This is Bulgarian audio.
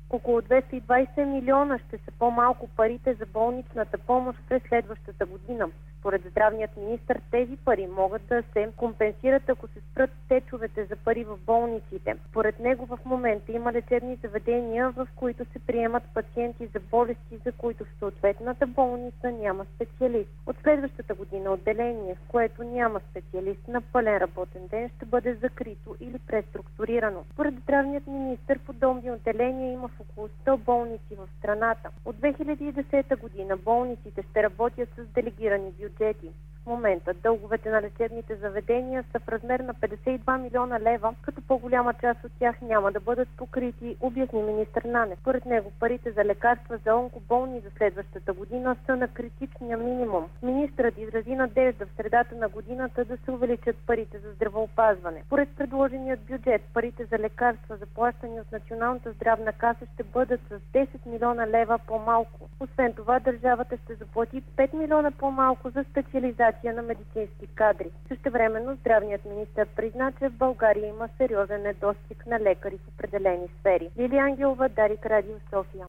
Около 220 милиона ще са по-малко парите за болничната помощ през следващата година. Според здравният министър тези пари могат да се компенсират, ако се спрат течовете за пари в болниците. Според него в момента има лечебни заведения, в които се приемат пациенти за болести, за които в съответната болница няма специалист. От следващата година отделение, в което няма специалист на пълен работен ден, ще бъде закрито или преструктурирано. Според здравният министър подобни отделения има в около 100 болници в страната. От 2010 година болниците ще работят с делегирани бюджети. В момента дълговете на лечебните заведения са в размер на 52 милиона лева, като по-голяма част от тях няма да бъдат покрити, обясни министър Нанев. Според него парите за лекарства за онкоболни за следващата година са на критичния минимум. Министърът изрази надежда в средата на годината да се увеличат парите за здравеопазване. Според предложеният бюджет, парите за лекарства, заплащани от Националната здравна каса, ще бъдат с 10 милиона лева по-малко. Освен това, държавата ще заплати 5 милиона по-малко за специализация на медицински кадри. Същевременно здравният министър призна, че в България има сериозен недостиг на лекари в определени сфери. Лилия Ангелова, Дарик, Радио София.